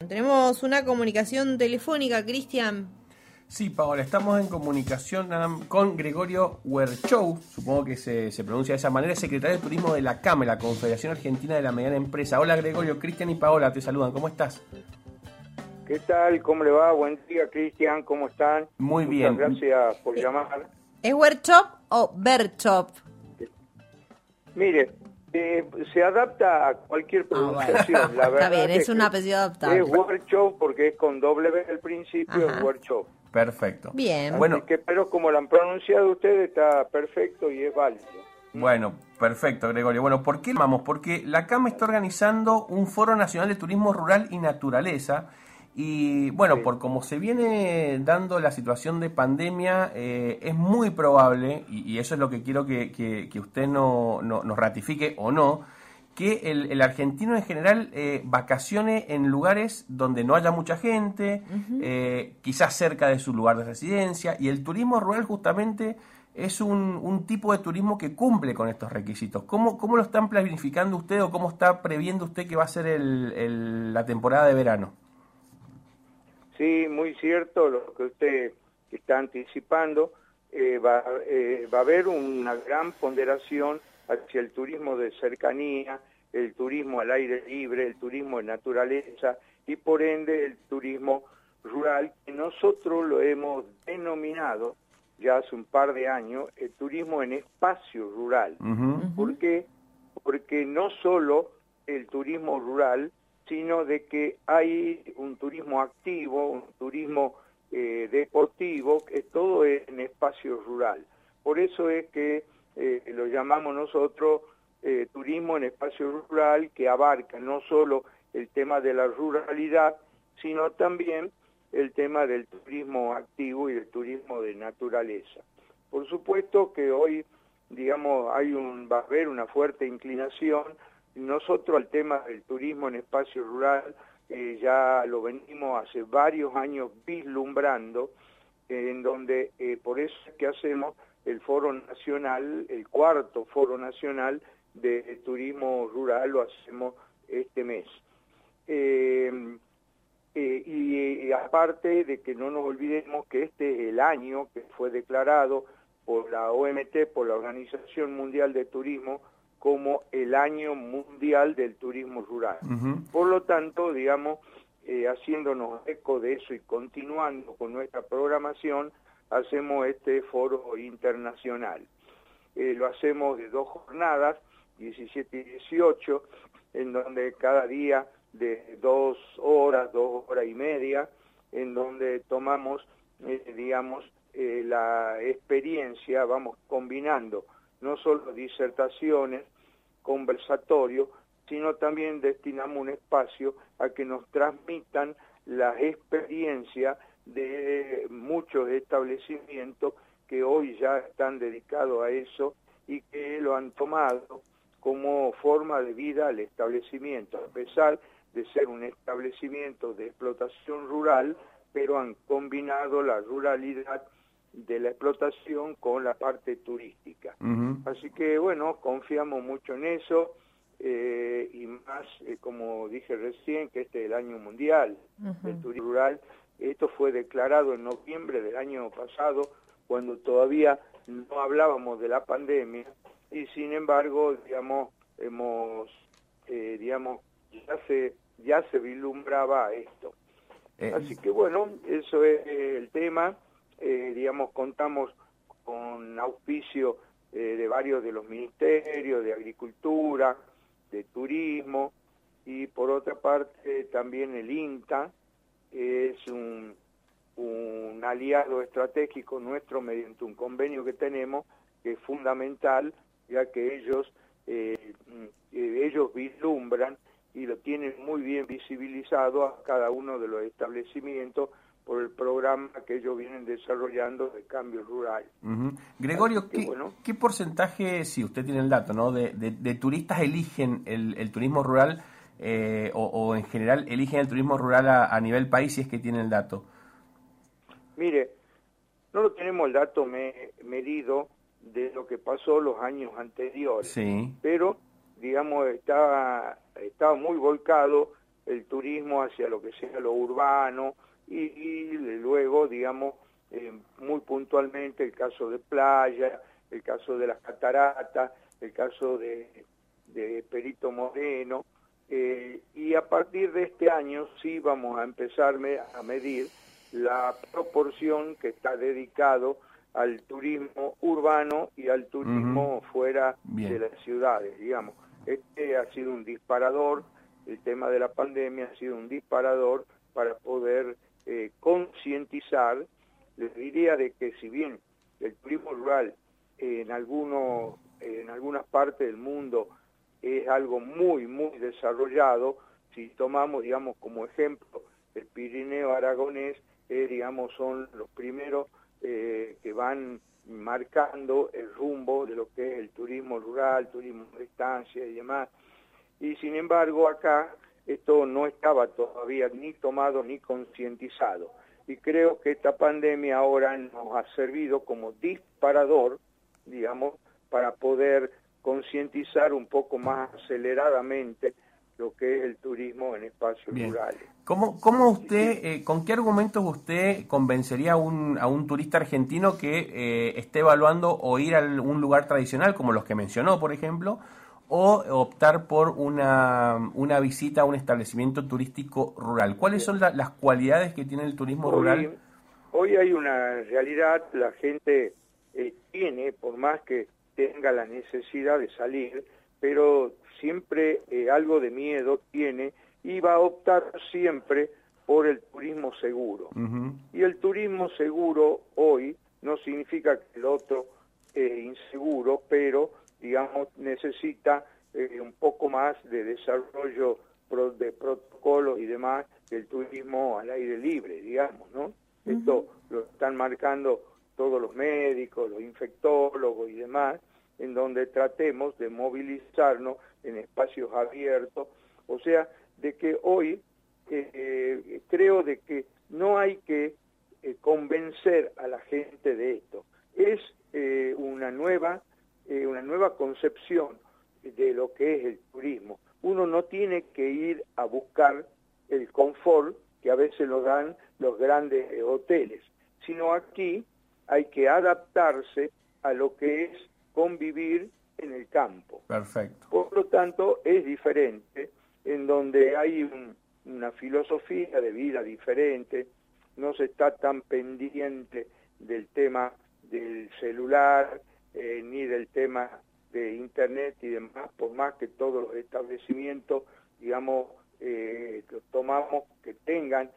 tenemos una comunicación telefónica, Cristian. Sí, Paola, estamos en comunicación con Gregorio Werchow, supongo que se pronuncia de esa manera, secretario de Turismo de la CAME, la Confederación Argentina de la Mediana Empresa. Hola Gregorio, Cristian y Paola te saludan, ¿cómo estás? ¿Qué tal? ¿Cómo le va? Buen día, Cristian, ¿cómo están? Muy bien. Muchas gracias por llamar. ¿Es Werchow o Berchow? Mire, se adapta a cualquier pronunciación. Bueno. La verdad Está bien, es un apellido adaptable. Es Werchow porque es con W al principio, Ajá. es Werchow. Perfecto. Bien. Bueno, Pero como lo han pronunciado ustedes, está perfecto y es válido. Bueno, perfecto, Gregorio. Bueno, ¿por qué llamamos? Porque la CAME está organizando un Foro Nacional de Turismo Rural y Naturaleza. Y bueno, Sí. por como se viene dando la situación de pandemia, es muy probable, y eso es lo que quiero que usted nos ratifique o no, que el argentino en general vacacione en lugares donde no haya mucha gente, quizás cerca de su lugar de residencia, y el turismo rural justamente es un tipo de turismo que cumple con estos requisitos. ¿Cómo lo están planificando usted o cómo está previendo usted que va a ser la temporada de verano? Sí, muy cierto lo que usted está anticipando. Va a haber una gran ponderación hacia el turismo de cercanía, el turismo al aire libre, el turismo de naturaleza y por ende el turismo rural, que nosotros lo hemos denominado ya hace un par de años el turismo en espacio rural. ¿Por qué? Porque no solo el turismo rural, sino de que hay un turismo activo, un turismo deportivo, que todo es en espacio rural. Por eso es que lo llamamos nosotros turismo en espacio rural, que abarca no solo el tema de la ruralidad, sino también el tema del turismo activo y del turismo de naturaleza. Por supuesto que hoy, digamos, va a haber una fuerte inclinación. Nosotros al tema del turismo en espacio rural ya lo venimos hace varios años vislumbrando, en donde por eso es que hacemos el Foro Nacional, el cuarto Foro Nacional de Turismo Rural, lo hacemos este mes. Y aparte de que no nos olvidemos que este es el año que fue declarado por la OMT, por la Organización Mundial de Turismo, como el año mundial del turismo rural. Por lo tanto, digamos, haciéndonos eco de eso y continuando con nuestra programación, hacemos este foro internacional. Lo hacemos de 2 jornadas, 17 y 18, en donde cada día de 2 horas y media, en donde tomamos, digamos, la experiencia, vamos combinando no solo disertaciones, conversatorios, sino también destinamos un espacio a que nos transmitan la experiencia de muchos establecimientos que hoy ya están dedicados a eso y que lo han tomado como forma de vida al establecimiento, a pesar de ser un establecimiento de explotación rural, pero han combinado la ruralidad de la explotación con la parte turística. Así que bueno, confiamos mucho en eso y más, como dije recién, que este es el año mundial del turismo rural. Esto fue declarado en noviembre del año pasado, cuando todavía no hablábamos de la pandemia y sin embargo, digamos, ya se vislumbraba esto. Así que bueno, eso es el tema. Digamos, contamos con auspicio de varios de los ministerios, de Agricultura, de Turismo, y por otra parte también el INTA es un aliado estratégico nuestro mediante un convenio que tenemos, que es fundamental, ya que ellos vislumbran y lo tienen muy bien visibilizado a cada uno de los establecimientos por el programa que ellos vienen desarrollando de cambio rural. Gregorio, ¿qué porcentaje, si usted tiene el dato, ¿no? de turistas eligen el turismo rural o en general eligen el turismo rural a nivel país, si es que tiene el dato? Mire, no lo tenemos el dato medido de lo que pasó los años anteriores, sí, pero digamos estaba muy volcado el turismo hacia lo que sea lo urbano y luego, digamos, muy puntualmente el caso de playa, el caso de las cataratas, el caso de Perito Moreno, y a partir de este año sí vamos a empezar a medir la proporción que está dedicado al turismo urbano y al turismo fuera de las ciudades, digamos. Este ha sido un disparador, el tema de la pandemia ha sido un disparador para poder concientizar. Les diría de que si bien el turismo rural en algunas partes del mundo es algo muy, muy desarrollado, si tomamos, digamos, como ejemplo el Pirineo aragonés, digamos, son los primeros que van marcando el rumbo de lo que es el turismo rural, turismo de estancia y demás. Y sin embargo acá esto no estaba todavía ni tomado ni concientizado. Y creo que esta pandemia ahora nos ha servido como disparador, digamos, para poder concientizar un poco más aceleradamente lo que es el turismo en espacios rurales. ¿Cómo usted, con qué argumentos usted convencería a un turista argentino que esté evaluando o ir a un lugar tradicional, como los que mencionó, por ejemplo, o optar por una visita a un establecimiento turístico rural? ¿Cuáles son las cualidades que tiene el turismo rural? Hoy hay una realidad, la gente tiene, por más que tenga la necesidad de salir, pero siempre algo de miedo tiene y va a optar siempre por el turismo seguro. Y el turismo seguro hoy no significa que el otro es inseguro, pero digamos necesita un poco más de desarrollo de protocolos y demás que el turismo al aire libre, digamos, ¿no? Esto lo están marcando todos los médicos, los infectólogos y demás, en donde tratemos de movilizarnos en espacios abiertos. O sea, de que hoy creo de que no hay que convencer a la gente de esto. Es una nueva concepción de lo que es el turismo. Uno no tiene que ir a buscar el confort que a veces lo dan los grandes hoteles, sino aquí hay que adaptarse a lo que es convivir en el campo. Perfecto. Por lo tanto, es diferente, en donde hay una filosofía de vida diferente, no se está tan pendiente del tema del celular, ni del tema de internet y demás, por más que todos los establecimientos, digamos, tomamos que tengan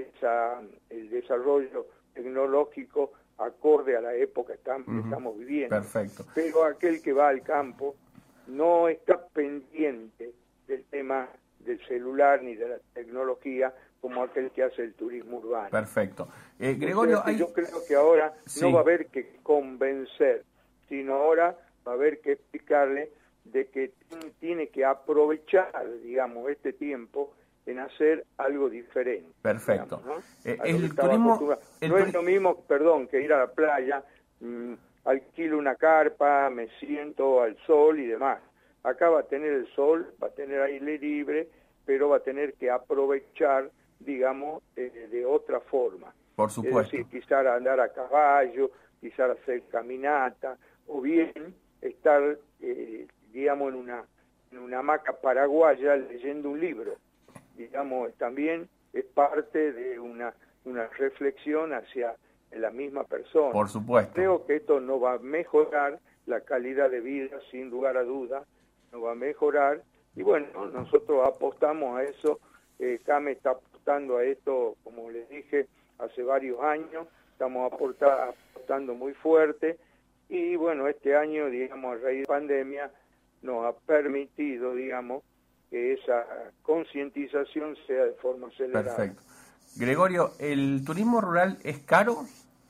el desarrollo tecnológico acorde a la época que estamos viviendo. Perfecto. Pero aquel que va al campo no está pendiente del tema del celular ni de la tecnología como aquel que hace el turismo urbano. Perfecto. Gregorio, yo creo que ahora no va a haber que convencer, sino ahora va a haber que explicarle de que tiene que aprovechar, digamos, este tiempo en hacer algo diferente. Perfecto. Digamos, ¿no? El turismo... No es lo mismo, que ir a la playa, alquilo una carpa, me siento al sol y demás. Acá va a tener el sol, va a tener aire libre, pero va a tener que aprovechar, digamos, de otra forma. Por supuesto. Es decir, quizás andar a caballo, quizás hacer caminata, o bien estar, digamos, en una hamaca paraguaya leyendo un libro. Digamos, también es parte de una reflexión hacia la misma persona. Por supuesto. Creo que esto no va a mejorar la calidad de vida, sin lugar a dudas, no va a mejorar. Y bueno, nosotros apostamos a eso, CAME está apostando a esto, como les dije, hace varios años, estamos apostando muy fuerte, y bueno, este año, digamos, a raíz de la pandemia, nos ha permitido, digamos, que esa concientización sea de forma acelerada. Perfecto. Gregorio, ¿el turismo rural es caro?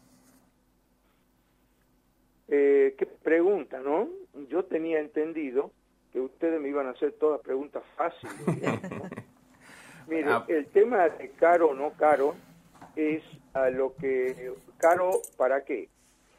Qué pregunta, ¿no? Yo tenía entendido que ustedes me iban a hacer todas preguntas fáciles, ¿no? Mire, el tema de caro o no caro es a lo que... ¿Caro para qué?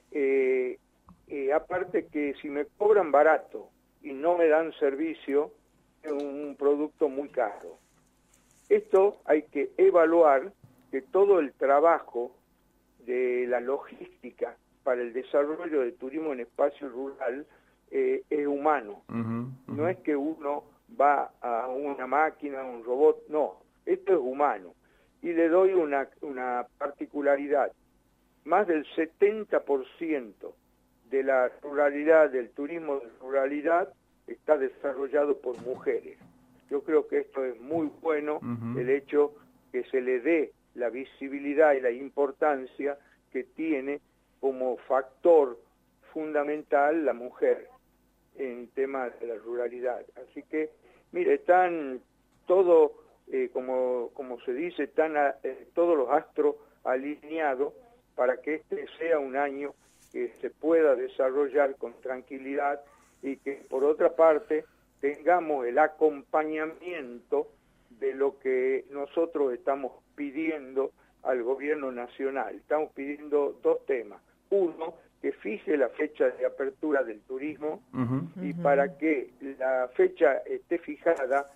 Aparte que si me cobran barato y no me dan servicio, es un producto muy caro. Esto hay que evaluar que todo el trabajo de la logística para el desarrollo del turismo en espacio rural es humano. No es que uno va a una máquina, a un robot, no, esto es humano. Y le doy una particularidad. Más del 70% de la ruralidad, del turismo de ruralidad, está desarrollado por mujeres. Yo creo que esto es muy bueno, el hecho que se le dé la visibilidad y la importancia que tiene como factor fundamental la mujer en temas de la ruralidad. Así que, mire, están todo, como se dice, están todos los astros alineados para que este sea un año que se pueda desarrollar con tranquilidad y que, por otra parte, tengamos el acompañamiento de lo que nosotros estamos pidiendo al gobierno nacional. Estamos pidiendo dos temas. Uno, que fije la fecha de apertura del turismo y para que la fecha esté fijada,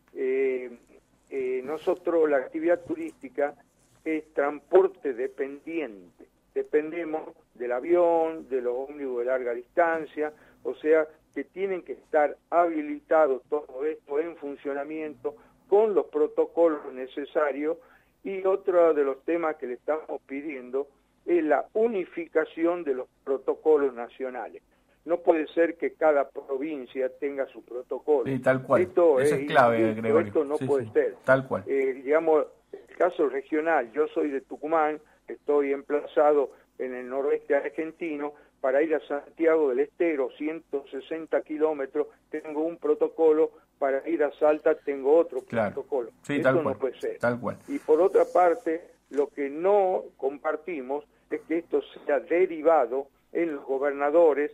nosotros la actividad turística es transporte dependiente. Dependemos del avión, de los ómnibus de larga distancia, o sea que tienen que estar habilitados todo esto en funcionamiento con los protocolos necesarios. Y otro de los temas que le estamos pidiendo es la unificación de los protocolos nacionales. No puede ser que cada provincia tenga su protocolo. Sí, tal cual. Eso es clave, Gregorio. Esto no puede ser. Tal cual. Digamos, el caso regional, yo soy de Tucumán, estoy emplazado en el noroeste argentino, para ir a Santiago del Estero, 160 kilómetros, tengo un protocolo, para ir a Salta tengo otro protocolo. Sí, Esto no puede ser. Tal cual. Y por otra parte, lo que no compartimos es que esto sea derivado en los gobernadores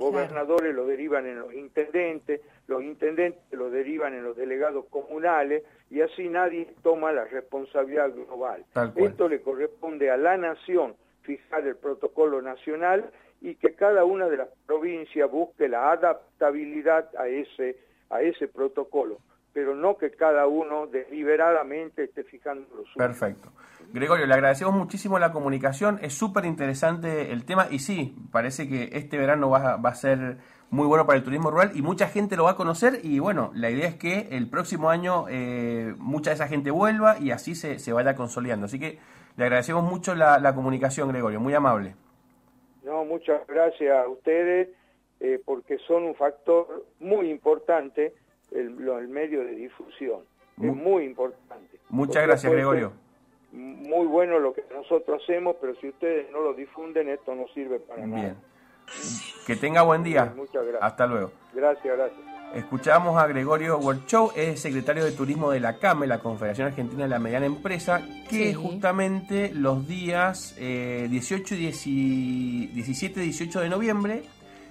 lo derivan en los intendentes lo derivan en los delegados comunales, y así nadie toma la responsabilidad global. Esto le corresponde a la nación fijar el protocolo nacional y que cada una de las provincias busque la adaptabilidad a ese protocolo, pero no que cada uno deliberadamente esté fijando lo suyo. Perfecto. Gregorio, le agradecemos muchísimo la comunicación, es súper interesante el tema y sí, parece que este verano va a ser muy bueno para el turismo rural y mucha gente lo va a conocer y bueno, la idea es que el próximo año mucha de esa gente vuelva y así se vaya consolidando. Así que le agradecemos mucho la comunicación, Gregorio, muy amable. No, muchas gracias a ustedes porque son un factor muy importante el medio de difusión. Es muy importante. Muchas gracias, Gregorio. Muy bueno lo que nosotros hacemos, pero si ustedes no lo difunden, esto no sirve para nada. Bien. Que tenga buen día. Bien, muchas gracias. Hasta luego. Gracias. Escuchamos a Gregorio Werchow, es secretario de Turismo de la CAME, la Confederación Argentina de la Mediana Empresa, que justamente los días 17 y 18 de noviembre,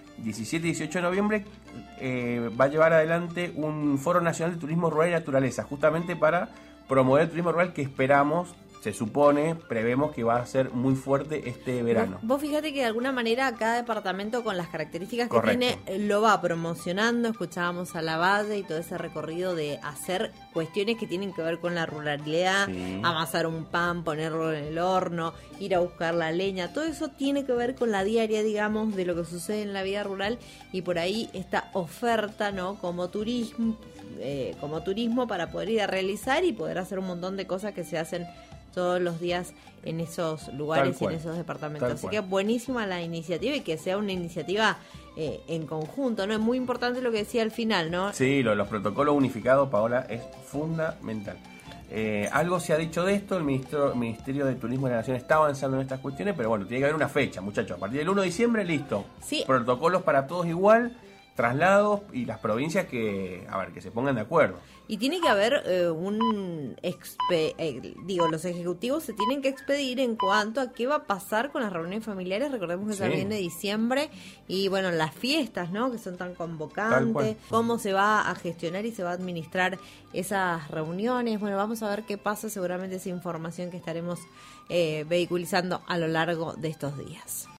va a llevar adelante un Foro Nacional de Turismo Rural y Naturaleza, justamente para promover el turismo rural que esperamos, se supone, prevemos que va a ser muy fuerte este verano. Vos fíjate que de alguna manera cada departamento con las características que tiene lo va promocionando. Escuchábamos a la Valle y todo ese recorrido de hacer cuestiones que tienen que ver con la ruralidad, amasar un pan, ponerlo en el horno, ir a buscar la leña, todo eso tiene que ver con la diaria, digamos, de lo que sucede en la vida rural y por ahí esta oferta, ¿no? Como turismo para poder ir a realizar y poder hacer un montón de cosas que se hacen todos los días en esos lugares y en esos departamentos. Así que buenísima la iniciativa y que sea una iniciativa en conjunto, ¿no? Es muy importante lo que decía al final, ¿no? Sí, los protocolos unificados, Paola, es fundamental. Algo se ha dicho de esto, el Ministerio de Turismo de la Nación está avanzando en estas cuestiones, pero bueno, tiene que haber una fecha, muchachos. A partir del 1 de diciembre, listo. Sí. Protocolos para todos igual, traslados y las provincias que se pongan de acuerdo. Y tiene que haber los ejecutivos se tienen que expedir en cuanto a qué va a pasar con las reuniones familiares. Recordemos que se viene diciembre y bueno, las fiestas, ¿no? Que son tan convocantes, cómo se va a gestionar y se va a administrar esas reuniones. Bueno, vamos a ver qué pasa, seguramente esa información que estaremos vehiculizando a lo largo de estos días.